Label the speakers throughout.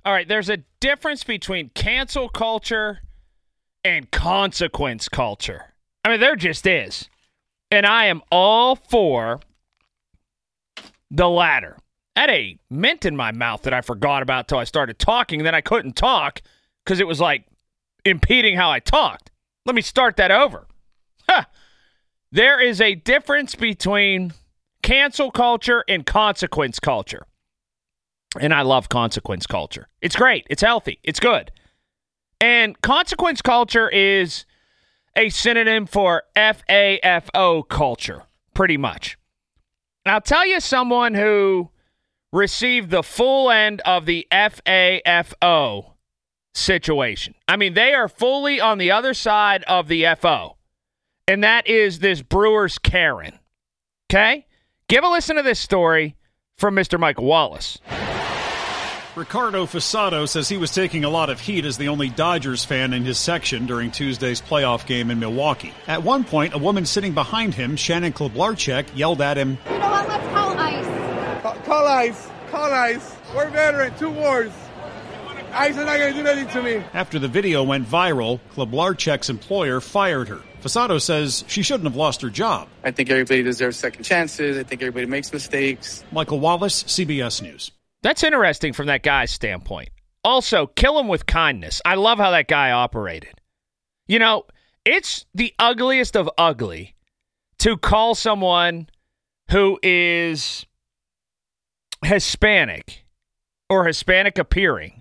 Speaker 1: All right, there's a difference between cancel culture and consequence culture. I mean, there just is. And I am all for the latter. I had a mint in my mouth that I forgot about till I started talking, and then I couldn't talk because it was like impeding how I talked. Let me start that over. There is a difference between cancel culture and consequence culture. And I love consequence culture. It's great. It's healthy. It's good. And consequence culture is a synonym for FAFO culture, pretty much. I'll tell you someone who received the full end of the FAFO situation. I mean, they are fully on the other side of the FO. And that is this Brewers Karen. Okay? Give a listen to this story from Mr. Michael Wallace.
Speaker 2: Ricardo Fasado says he was taking a lot of heat as the only Dodgers fan in his section during Tuesday's playoff game in Milwaukee. At one point, a woman sitting behind him, Shannon Kloblarczyk, yelled at him,
Speaker 3: "You know what? Let's call ice.
Speaker 4: Call ice. Call ice. We're veteran. 2 wars. Ice is not going to do anything to me."
Speaker 2: After the video went viral, Kloblarczyk's employer fired her. Fasado says she shouldn't have lost her job.
Speaker 5: I think everybody deserves second chances. I think everybody makes mistakes.
Speaker 2: Michael Wallace, CBS News.
Speaker 1: That's interesting from that guy's standpoint. Also, kill him with kindness. I love how that guy operated. You know, it's the ugliest of ugly to call someone who is Hispanic or Hispanic appearing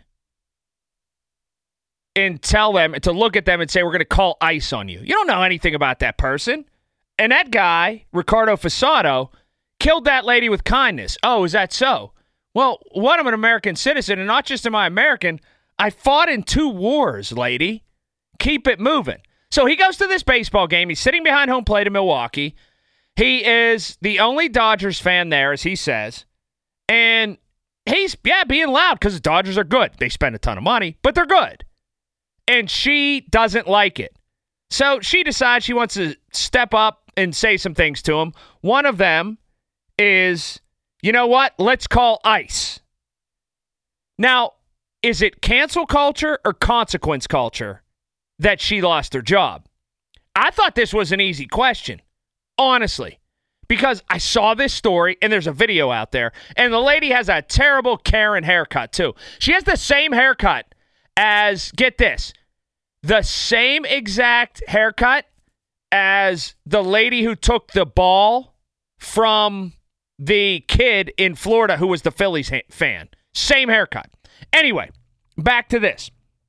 Speaker 1: and tell them, to look at them and say, we're going to call ICE on you. You don't know anything about that person. And that guy, Ricardo Fasado, killed that lady with kindness. Oh, is that so? Well, one, I'm an American citizen, and not just am I American, I fought in 2 wars, lady. Keep it moving. So he goes to this baseball game. He's sitting behind home plate in Milwaukee. He is the only Dodgers fan there, as he says. And he's, being loud because the Dodgers are good. They spend a ton of money, but they're good. And she doesn't like it. So she decides she wants to step up and say some things to him. One of them is, you know what? Let's call ICE. Now, is it cancel culture or consequence culture that she lost her job? I thought this was an easy question, honestly, because I saw this story and there's a video out there, and the lady has a terrible Karen haircut too. She has the same haircut as, get this, the same exact haircut as the lady who took the ball from the kid in Florida who was the Phillies fan. Same haircut. Anyway, back to this.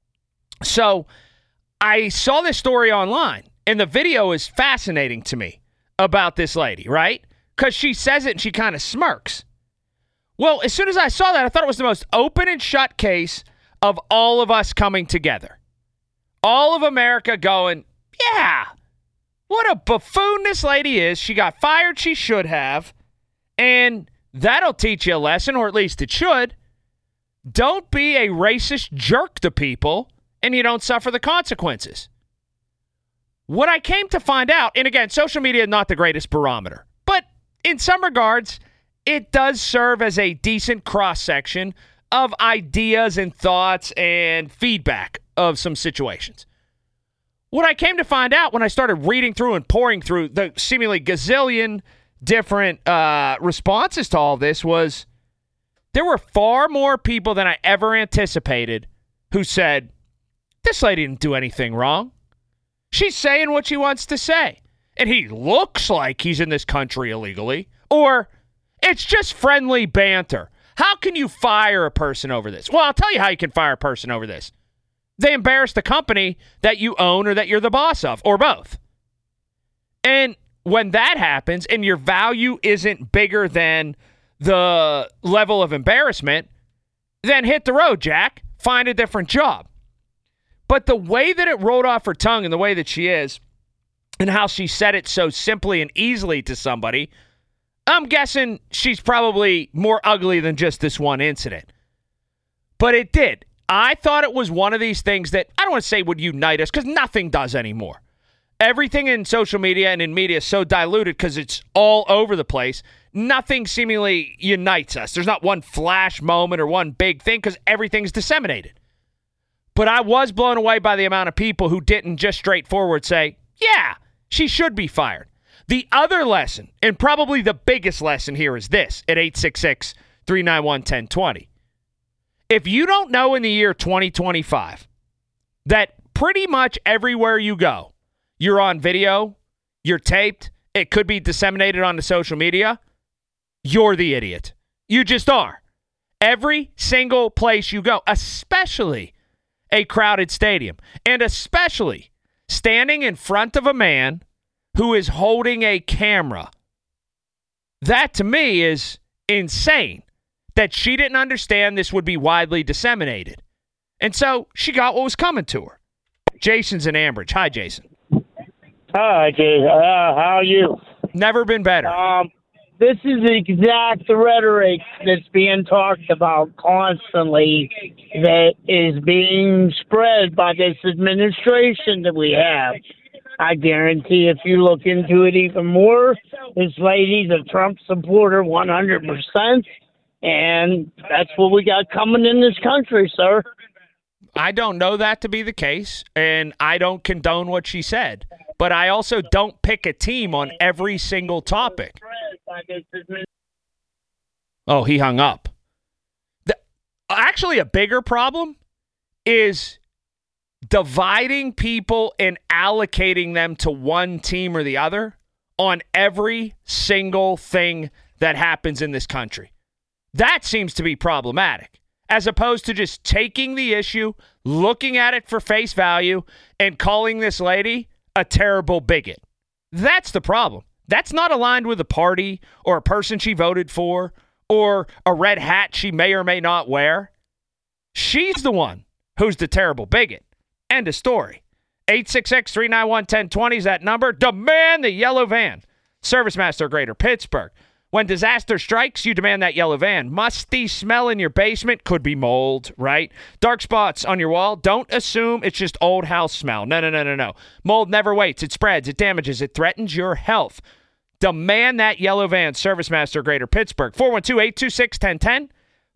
Speaker 1: So I saw this story online, and the video is fascinating to me about this lady, right? Because she says it and she kind of smirks. Well, as soon as I saw that, I thought it was the most open and shut case of all of us coming together. All of America going, yeah, what a buffoon this lady is. She got fired, she should have. And that'll teach you a lesson, or at least it should. Don't be a racist jerk to people, and you don't suffer the consequences. What I came to find out, and again, social media is not the greatest barometer, but in some regards, it does serve as a decent cross-section of ideas and thoughts and feedback of some situations. What I came to find out when I started reading through and pouring through the seemingly gazillion different responses to all this was there were far more people than I ever anticipated who said, this lady didn't do anything wrong. She's saying what she wants to say. And he looks like he's in this country illegally. Or it's just friendly banter. How can you fire a person over this? Well, I'll tell you how you can fire a person over this. They embarrass the company that you own or that you're the boss of, or both. And when that happens and your value isn't bigger than the level of embarrassment, then hit the road, Jack. Find a different job. But the way that it rolled off her tongue and the way that she is and how she said it so simply and easily to somebody, I'm guessing she's probably more ugly than just this one incident. But it did. I thought it was one of these things that I don't want to say would unite us because nothing does anymore. Everything in social media and in media is so diluted because it's all over the place. nothing seemingly unites us. There's not one flash moment or one big thing because everything's disseminated. But I was blown away by the amount of people who didn't just straightforward say, yeah, she should be fired. The other lesson, and probably the biggest lesson here, is this at 866-391-1020. If you don't know in the year 2025 that pretty much everywhere you go, you're on video, you're taped, it could be disseminated onto social media, you're the idiot. You just are. Every single place you go, especially a crowded stadium, and especially standing in front of a man who is holding a camera. That to me is insane that she didn't understand this would be widely disseminated. And so she got what was coming to her. Jason's in Ambridge. Hi, Jason.
Speaker 6: Hi, Jason. How are you?
Speaker 1: Never been better.
Speaker 6: This is the exact rhetoric that's being talked about constantly that is being spread by this administration that we have. I guarantee if you look into it even more, this lady's a Trump supporter 100%, and that's what we got coming in this country, sir.
Speaker 1: I don't know that to be the case, and I don't condone what she said. But I also don't pick a team on every single topic. Oh, he hung up. Actually, a bigger problem is dividing people and allocating them to one team or the other on every single thing that happens in this country. That seems to be problematic, as opposed to just taking the issue, looking at it for face value, and calling this lady a terrible bigot. That's the problem. That's not aligned with a party or a person she voted for or a red hat she may or may not wear. She's the one who's the terrible bigot. End of story. 866-391-1020 is that number. Demand the yellow van. ServiceMaster Greater Pittsburgh. When disaster strikes, you demand that yellow van. Musty smell in your basement could be mold, right? Dark spots on your wall. Don't assume it's just old house smell. No. Mold never waits. It spreads. It damages. It threatens your health. Demand that yellow van. ServiceMaster Greater Pittsburgh. 412-826-1010.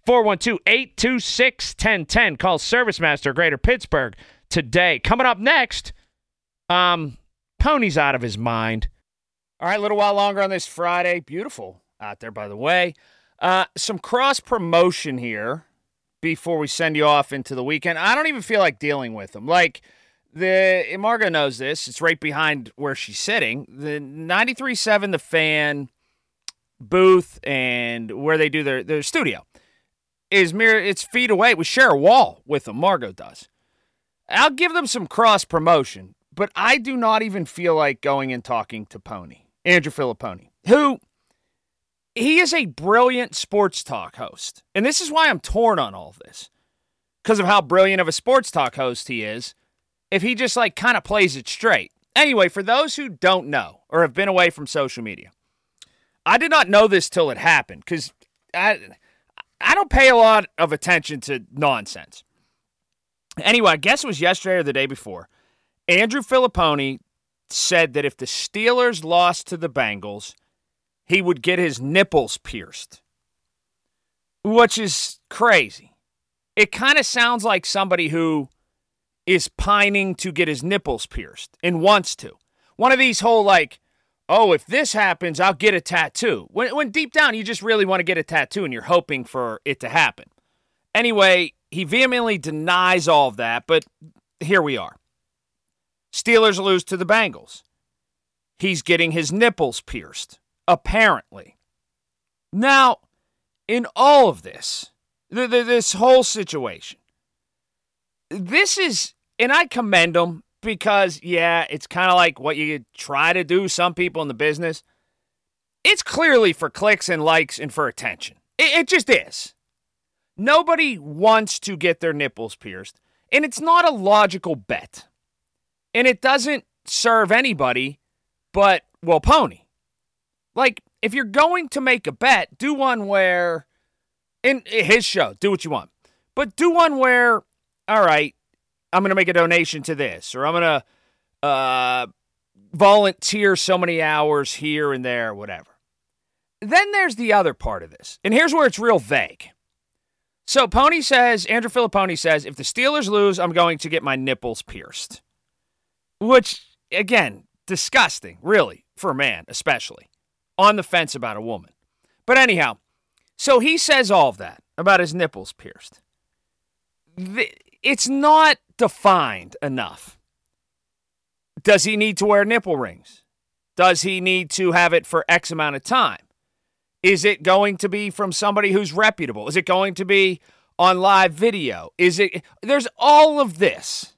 Speaker 1: 412-826-1010. Call ServiceMaster Greater Pittsburgh today. Coming up next, Pony's out of his mind. All right, a little while longer on this Friday. Beautiful out there, by the way. Some cross-promotion here before we send you off into the weekend. I don't even feel like dealing with them. Like, Margo knows this. It's right behind where she's sitting. The 93.7 The Fan booth and where they do their studio it's feet away. We share a wall with them. Margo does. I'll give them some cross-promotion, but I do not even feel like going and talking to Pony, Andrew Filipponi, who he is a brilliant sports talk host. And this is why I'm torn on all this, because of how brilliant of a sports talk host he is, if he just like kind of plays it straight. Anyway, for those who don't know or have been away from social media, I did not know this till it happened, because I don't pay a lot of attention to nonsense. Anyway, I guess it was yesterday or the day before. Andrew Filipponi said that if the Steelers lost to the Bengals, he would get his nipples pierced, which is crazy. It kind of sounds like somebody who is pining to get his nipples pierced and wants to. One of these whole like, oh, if this happens, I'll get a tattoo. When deep down, you just really want to get a tattoo and you're hoping for it to happen. Anyway, he vehemently denies all of that, but here we are. Steelers lose to the Bengals. He's getting his nipples pierced, apparently. Now, in all of this, this whole situation, this is, and I commend him because, yeah, it's kind of like what you try to do, some people in the business. It's clearly for clicks and likes and for attention. It just is. Nobody wants to get their nipples pierced, and it's not a logical bet. And it doesn't serve anybody but, well, Pony. Like, if you're going to make a bet, do one where, in his show, do what you want. But do one where, all right, I'm going to make a donation to this, or I'm going to volunteer so many hours here and there, whatever. then there's the other part of this. And here's where it's real vague. So Andrew Filipponi says, if the Steelers lose, I'm going to get my nipples pierced. Which, again, disgusting, really, for a man especially. On the fence about a woman. But anyhow, so he says all of that about his nipples pierced. It's not defined enough. Does he need to wear nipple rings? Does he need to have it for X amount of time? Is it going to be from somebody who's reputable? Is it going to be on live video? There's all of this.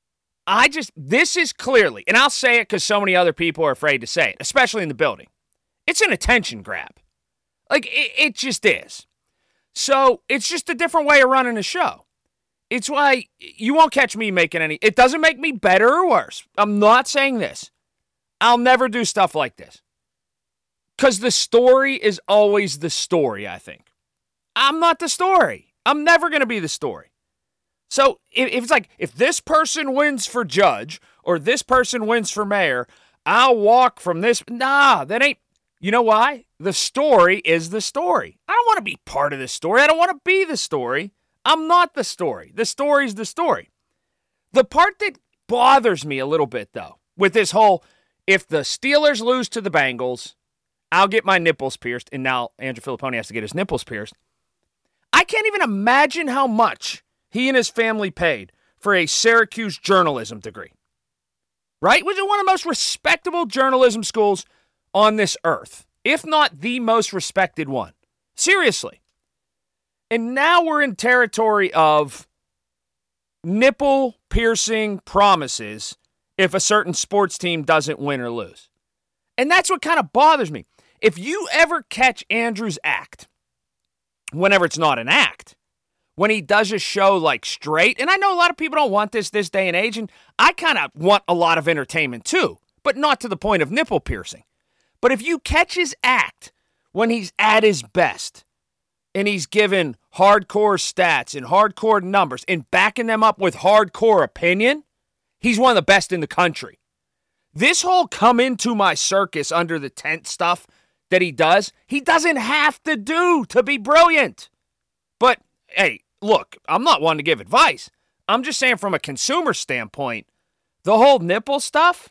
Speaker 1: This is clearly, and I'll say it because so many other people are afraid to say it, especially in the building. It's an attention grab. Like, it just is. So it's just a different way of running a show. It's why you won't catch me making it doesn't make me better or worse. I'm not saying this. I'll never do stuff like this. Because the story is always the story, I think. I'm not the story. I'm never going to be the story. So if it's like, if this person wins for judge or this person wins for mayor, I'll walk from this. Nah, that ain't. You know why? The story is the story. I don't want to be part of the story. I don't want to be the story. I'm not the story. The story's the story. The part that bothers me a little bit, though, with this whole, if the Steelers lose to the Bengals, I'll get my nipples pierced, and now Andrew Filipponi has to get his nipples pierced. I can't even imagine how much he and his family paid for a Syracuse journalism degree. Right? Which is one of the most respectable journalism schools on this earth, if not the most respected one. Seriously. And now we're in territory of nipple-piercing promises if a certain sports team doesn't win or lose. And that's what kind of bothers me. If you ever catch Andrew's act, whenever it's not an act, when he does a show like straight, and I know a lot of people don't want this day and age, and I kind of want a lot of entertainment too, but not to the point of nipple piercing. But if you catch his act when he's at his best, and he's given hardcore stats and hardcore numbers and backing them up with hardcore opinion, he's one of the best in the country. This whole come into my circus under the tent stuff that he doesn't have to do to be brilliant. But, hey, look, I'm not one to give advice. I'm just saying from a consumer standpoint, the whole nipple stuff,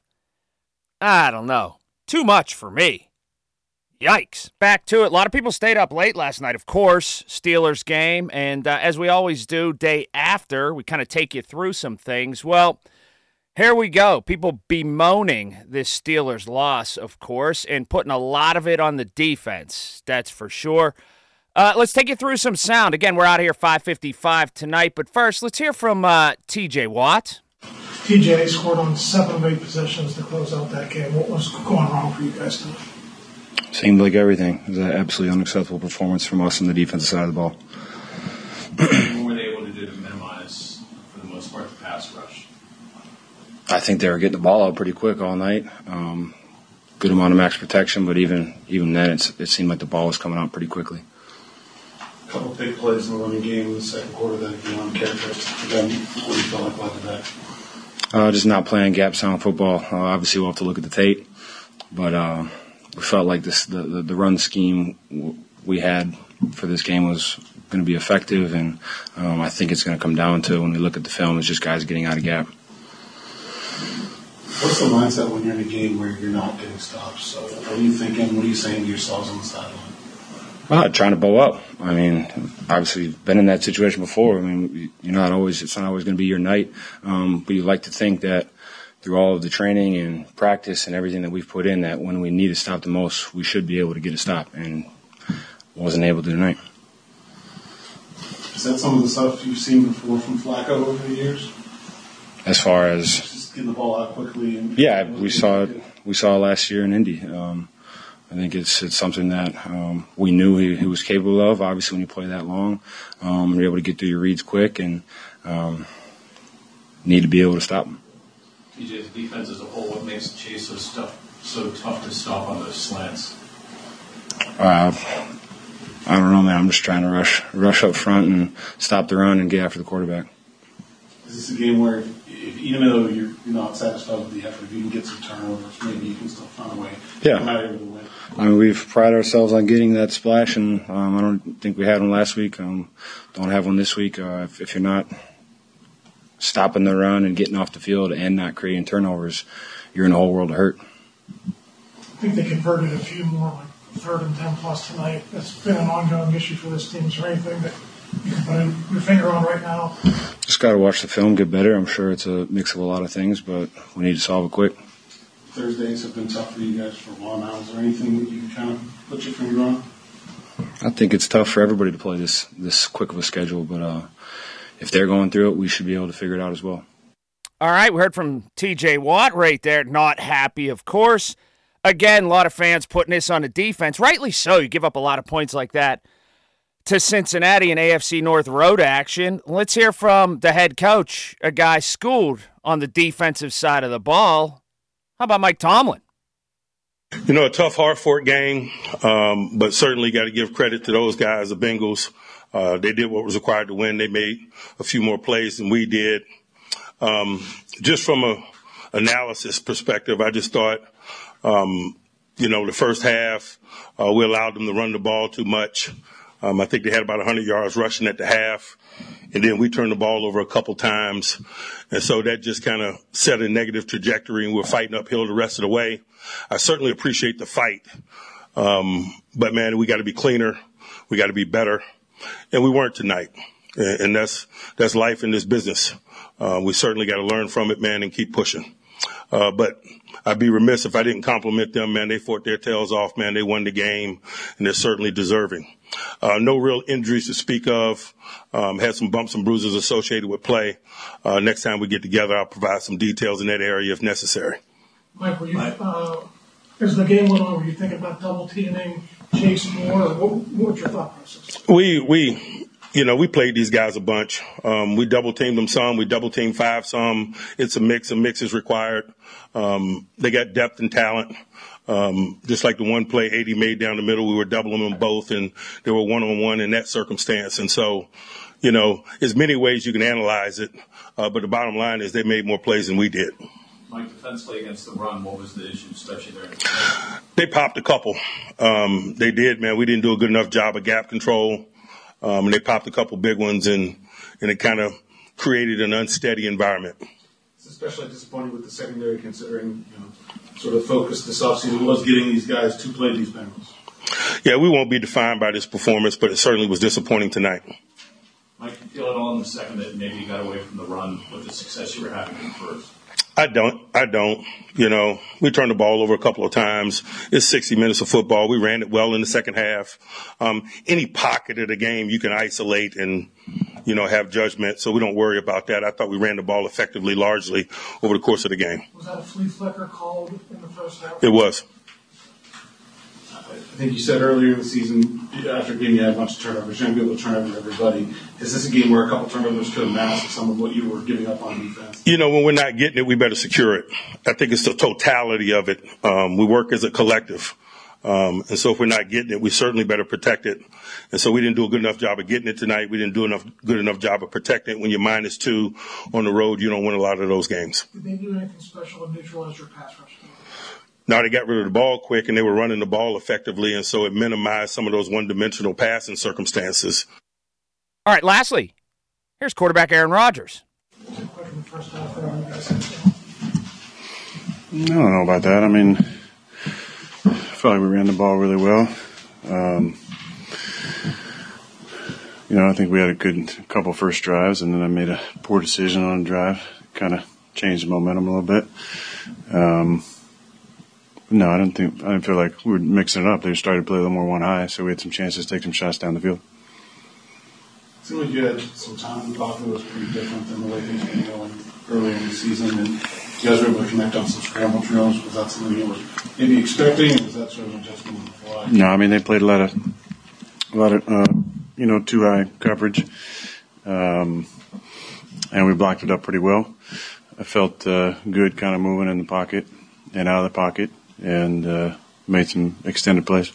Speaker 1: I don't know. Too much for me. Yikes. Back to it. A lot of people stayed up late last night, of course, Steelers game. And as we always do, day after, we kind of take you through some things. Well, here we go. People bemoaning this Steelers loss, of course, and putting a lot of it on the defense. That's for sure. Let's take you through some sound. Again, we're out here 5:55 tonight. But first, let's hear from TJ Watt.
Speaker 7: TJ scored on 7 of 8 possessions to close out that game. What was going wrong for you guys tonight?
Speaker 8: Seemed like everything. It was an absolutely unacceptable performance from us on the defensive side of the ball.
Speaker 9: What were they able to do to minimize, for the most part, the pass rush?
Speaker 8: I think they were getting the ball out pretty quick all night. Good amount of max protection, but even then, it seemed like the ball was coming out pretty quickly.
Speaker 9: A couple of big plays in the running game in the second quarter that you want to characterize again. What do you feel like today?
Speaker 8: Just not playing gap sound football. Obviously, we'll have to look at the tape, but we felt like the run scheme we had for this game was going to be effective, and I think it's going to come down to, when we look at the film, it's just guys getting out of gap.
Speaker 9: What's the mindset when you're in a game where you're not getting stops? So what are you thinking? What are you saying to yourselves on the sideline?
Speaker 8: Trying to bow up. I mean, obviously, been in that situation before. I mean, it's not always going to be your night, but you like to think that through all of the training and practice and everything that we've put in, that when we need to stop the most, we should be able to get a stop, and wasn't able to tonight.
Speaker 9: Is that some of the stuff you've seen before from Flacco over the years?
Speaker 8: As far as
Speaker 9: just getting the ball out quickly.
Speaker 8: Yeah, we saw it last year in Indy. I think it's something that we knew he was capable of. Obviously, when you play that long, you're able to get through your reads quick, and need to be able to stop him.
Speaker 9: TJ's defense as a whole, what makes Chase so tough to stop on those slants?
Speaker 8: I don't know, man. I'm just trying to rush up front and stop the run and get after the quarterback.
Speaker 9: Is this a game where if even though you're not satisfied with the effort, if you can get some turnovers, maybe you can still find a way to come out here with a win.
Speaker 8: I mean, we've prided ourselves on getting that splash, and I don't think we had one last week. Don't have one this week. If you're not stopping the run and getting off the field and not creating turnovers, you're in a whole world of hurt.
Speaker 7: I think they converted a few more, like 3rd and 10 plus tonight. That's been an ongoing issue for this team. Is there anything that you can put your finger on right now?
Speaker 8: Just got to watch the film, get better. I'm sure it's a mix of a lot of things, but we need to solve it quick.
Speaker 9: Thursdays have been tough for you guys for a while now. Is there anything that you can kind of put your finger on?
Speaker 8: I think it's tough for everybody to play this quick of a schedule, but if they're going through it, we should be able to figure it out as well.
Speaker 1: All right, we heard from T.J. Watt right there. Not happy, of course. Again, a lot of fans putting this on the defense. Rightly so. You give up a lot of points like that to Cincinnati in AFC North road action. Let's hear from the head coach, a guy schooled on the defensive side of the ball. How about Mike Tomlin?
Speaker 10: A tough, hard-fought game, but certainly got to give credit to those guys, the Bengals. They did what was required to win. They made a few more plays than we did. Just from a analysis perspective, I just thought, the first half, we allowed them to run the ball too much. I think they had about 100 yards rushing at the half, and then we turned the ball over a couple times. And so that just kind of set a negative trajectory, and we're fighting uphill the rest of the way. I certainly appreciate the fight. But, man, we got to be cleaner. We got to be better. And we weren't tonight. And that's life in this business. We certainly got to learn from it, man, and keep pushing. But I'd be remiss if I didn't compliment them, man. They fought their tails off, man. They won the game, and they're certainly deserving. No real injuries to speak of. Had some bumps and bruises associated with play. Next time we get together, I'll provide some details in that area if necessary.
Speaker 7: Mike, were you, as the game went on, were you thinking about double teaming Chase more? Or what was your thought process?
Speaker 10: We played these guys a bunch. We double teamed them some. We double teamed 5 some. It's a mix. A mix is required. They got depth and talent. Just like the one play 80 made down the middle, we were doubling them both, and they were one-on-one in that circumstance. And so, there's many ways you can analyze it, but the bottom line is they made more plays than we did.
Speaker 11: Mike, defensively against the run, what was the issue, especially there?
Speaker 10: They popped a couple. They did, man. We didn't do a good enough job of gap control. And they popped a couple big ones, and it kind of created an unsteady environment.
Speaker 9: It's especially disappointing with the secondary, considering sort of focus this offseason was getting these guys to play these Bengals.
Speaker 10: Yeah, we won't be defined by this performance, but it certainly was disappointing tonight.
Speaker 11: Mike, you feel at all in the second that maybe you got away from the run with the success you were having in first?
Speaker 10: I don't. We turned the ball over a couple of times. It's 60 minutes of football. We ran it well in the second half. Any pocket of the game you can isolate and, have judgment, so we don't worry about that. I thought we ran the ball effectively largely over the course of the game.
Speaker 7: Was that a flea flicker called in the first half?
Speaker 10: It was.
Speaker 9: I think you said earlier in the season, after a game you had a bunch of turnovers, you're going to be able to turn over everybody. Is this a game where a couple turnovers could mask some of what you were giving up on defense?
Speaker 10: When we're not getting it, we better secure it. I think it's the totality of it. We work as a collective. And so if we're not getting it, we certainly better protect it. And so we didn't do a good enough job of getting it tonight. We didn't do good enough job of protecting it. When you're -2 on the road, you don't win a lot of those games.
Speaker 7: Did they do anything special to neutralize your pass rush?
Speaker 10: No, they got rid of the ball quick, and they were running the ball effectively, and so it minimized some of those one-dimensional passing circumstances.
Speaker 1: All right, lastly, here's quarterback Aaron Rodgers.
Speaker 7: I
Speaker 12: don't know about that. I mean, I felt like we ran the ball really well. I think we had a good couple first drives, and then I made a poor decision on a drive. Kind of changed the momentum a little bit. No, I didn't feel like we were mixing it up. They started to play a little more one high, so we had some chances to take some shots down the field.
Speaker 9: It seemed like you had some time in the pocket that was pretty different than the way things were going earlier in the season, and you guys were able to connect on some scramble drills. Was that something you were maybe expecting, or was that sort of an adjustment on the fly?
Speaker 12: No, I mean, they played a lot of too high coverage, and we blocked it up pretty well. I felt good kind of moving in the pocket and out of the pocket, and made some extended plays.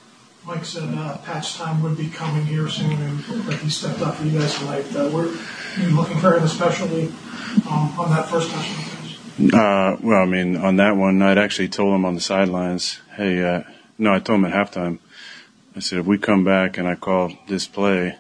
Speaker 7: Mike said patch time would be coming here soon, and like he stepped up for you guys tonight. You're looking for him especially on that first touchdown.
Speaker 12: Well, I mean, on that one, I'd actually told him on the sidelines, hey, I told him at halftime, I said, if we come back and I call this play,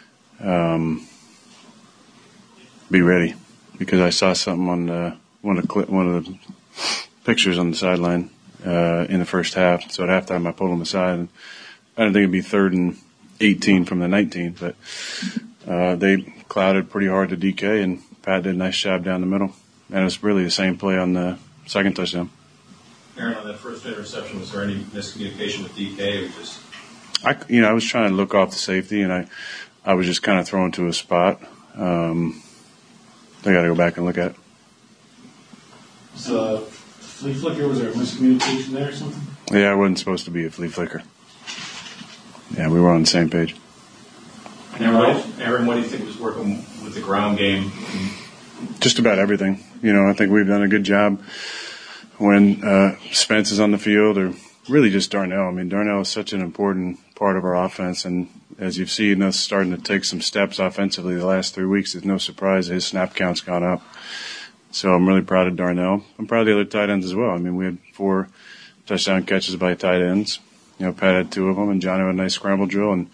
Speaker 12: be ready. Because I saw something on one of the pictures on the sideline in the first half. So at halftime, I pulled him aside. And I didn't think it'd be 3rd and 18 from the 19, but they clouded pretty hard to DK, and Pat did a nice job down the middle. And it was really the same play on the second touchdown.
Speaker 11: Aaron, on that first interception, was there any miscommunication with DK? Or just
Speaker 12: I was trying to look off the safety, and I was just kind of thrown to a spot. I got to go back and look at it.
Speaker 9: Was a flea flicker? Was there a miscommunication there or something?
Speaker 12: Yeah, it wasn't supposed to be a flea flicker. Yeah, we were on the same page.
Speaker 11: Aaron, what do you think was working with the ground game?
Speaker 12: Just about everything. I think we've done a good job when Spence is on the field, or really just Darnell. I mean, Darnell is such an important part of our offense, and as you've seen us starting to take some steps offensively the last 3 weeks, it's no surprise his snap count's gone up. So I'm really proud of Darnell. I'm proud of the other tight ends as well. I mean, we had 4 touchdown catches by tight ends. Pat had 2 of them, and John had a nice scramble drill. And,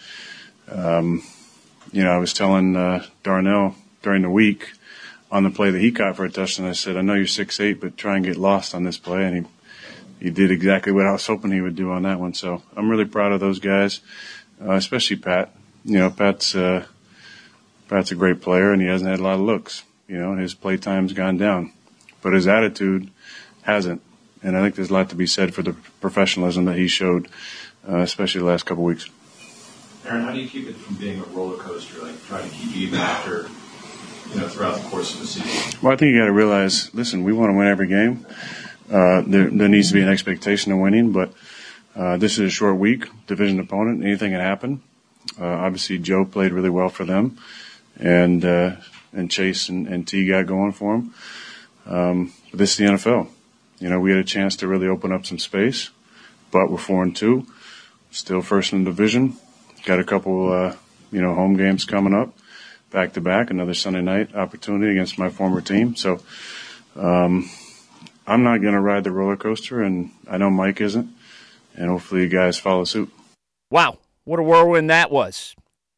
Speaker 12: I was telling Darnell during the week on the play that he caught for a touchdown, I said, I know you're 6'8", but try and get lost on this play. And he did exactly what I was hoping he would do on that one. So I'm really proud of those guys. Especially Pat. Pat's a great player, and he hasn't had a lot of looks. His play time's gone down, but his attitude hasn't. And I think there's a lot to be said for the professionalism that he showed, especially the last couple of weeks.
Speaker 11: Aaron, how do you keep it from being a roller coaster, like trying to keep you even after, throughout the course of the season?
Speaker 12: Well, I think you got to realize, listen, we want to win every game. There needs to be an expectation of winning, but this is a short week, division opponent. Anything can happen. Obviously, Joe played really well for them, and Chase and T got going for him. But this is the NFL. We had a chance to really open up some space, but we're 4-2, still first in the division. Got a couple, home games coming up, back to back. Another Sunday night opportunity against my former team. So I'm not going to ride the roller coaster, and I know Mike isn't. And hopefully you guys follow suit.
Speaker 1: Wow, what a whirlwind that was.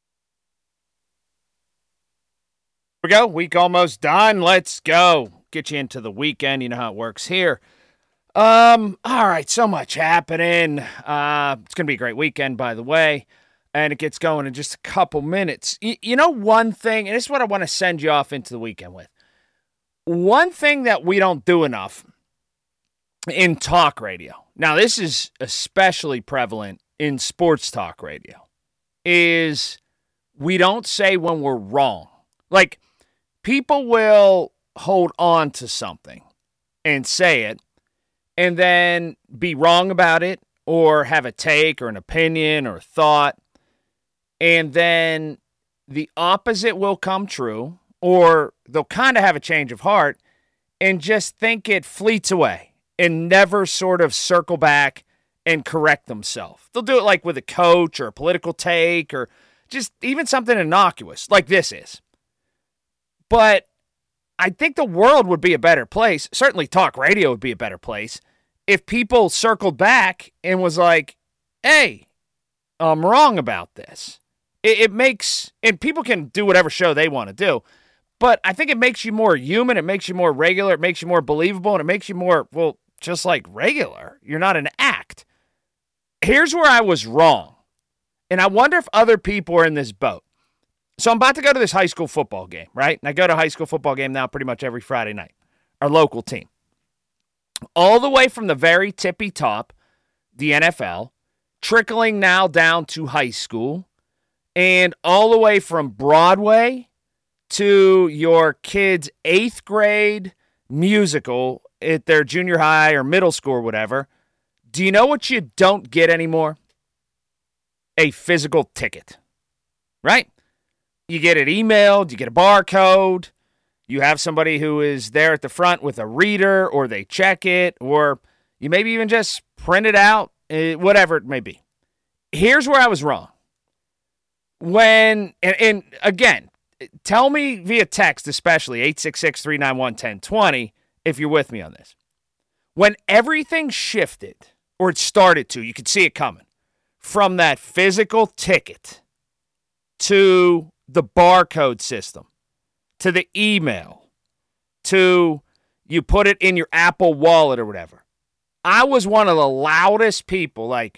Speaker 1: Here we go. Week almost done. Let's go. Get you into the weekend. You know how it works here. All right, so much happening. It's going to be a great weekend, by the way. And it gets going in just a couple minutes. One thing, and this is what I want to send you off into the weekend with. One thing that we don't do enough in talk radio, now this is especially prevalent in sports talk radio, is we don't say when we're wrong. Like, people will hold on to something and say it and then be wrong about it or have a take or an opinion or thought, and then the opposite will come true, or they'll kind of have a change of heart and just think it fleets away and never sort of circle back and correct themselves. They'll do it like with a coach or a political take or just even something innocuous like this is. But I think the world would be a better place, certainly talk radio would be a better place, if people circled back and was like, hey, I'm wrong about this. It makes, and people can do whatever show they want to do, but I think it makes you more human, it makes you more regular, it makes you more believable, and it makes you more, well, just like regular. You're not an act. Here's where I was wrong, and I wonder if other people are in this boat. So I'm about to go to this high school football game, right? And I go to a high school football game now pretty much every Friday night, our local team. All the way from the very tippy top, the NFL, trickling now down to high school, and all the way from Broadway to your kid's 8th grade musical at their junior high or middle school or whatever. Do you know what you don't get anymore? A physical ticket, right? You get it emailed, you get a barcode, you have somebody who is there at the front with a reader, or they check it, or you maybe even just print it out, whatever it may be. Here's where I was wrong. And again, tell me via text, especially 866-391-1020, if you're with me on this. When everything shifted, or it started to, you could see it coming, from that physical ticket to the barcode system, to the email, to you put it in your Apple Wallet or whatever. I was one of the loudest people, like,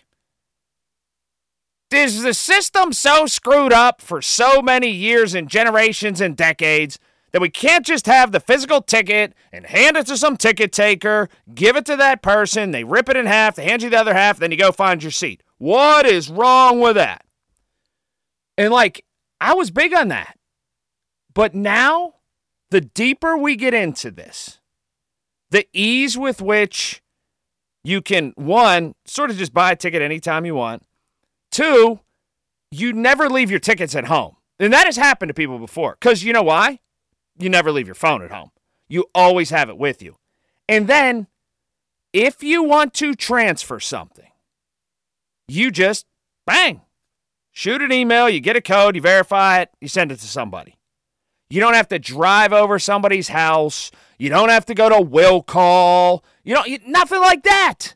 Speaker 1: is the system so screwed up for so many years and generations and decades that we can't just have the physical ticket and hand it to some ticket taker, give it to that person, they rip it in half, they hand you the other half, then you go find your seat? What is wrong with that? And, like, I was big on that. But now, the deeper we get into this, the ease with which you can, one, sort of just buy a ticket anytime you want. Two, you never leave your tickets at home. And that has happened to people before. Because you know why? You never leave your phone at home. You always have it with you. And then, if you want to transfer something, you just, bang, shoot an email, you get a code, you verify it, you send it to somebody. You don't have to drive over somebody's house. You don't have to go to will call. Nothing like that.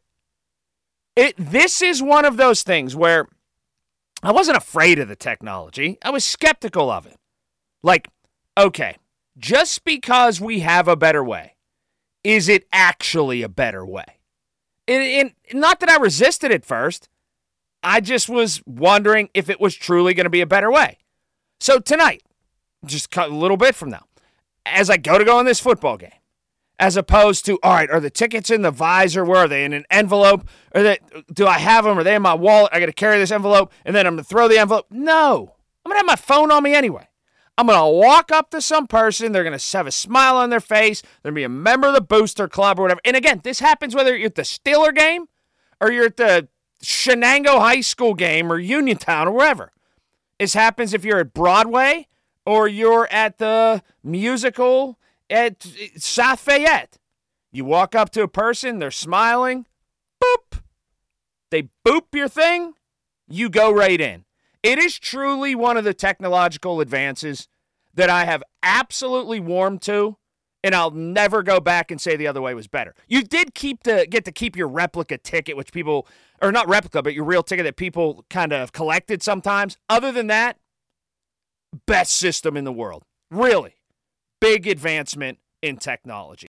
Speaker 1: This is one of those things where I wasn't afraid of the technology. I was skeptical of it. Like, okay, just because we have a better way, is it actually a better way? And not that I resisted it first. I just was wondering if it was truly going to be a better way. So tonight, just a little bit from now, as I go on this football game, as opposed to, all right, are the tickets in the visor? Where are they? In an envelope? Do I have them? Are they in my wallet? I got to carry this envelope, and then I'm going to throw the envelope. No. I'm going to have my phone on me anyway. I'm going to walk up to some person. They're going to have a smile on their face. They're going to be a member of the Booster Club or whatever. And again, this happens whether you're at the Steeler game or you're at the Shenango High School game or Uniontown or wherever. This happens if you're at Broadway or you're at the musical at South Fayette. You walk up to a person, they're smiling, boop. They boop your thing, you go right in. It is truly one of the technological advances that I have absolutely warmed to, and I'll never go back and say the other way was better. You did get to keep your replica ticket, which people, or not replica, but your real ticket that people kind of collected sometimes. Other than that, best system in the world. Really. Big advancement in technology.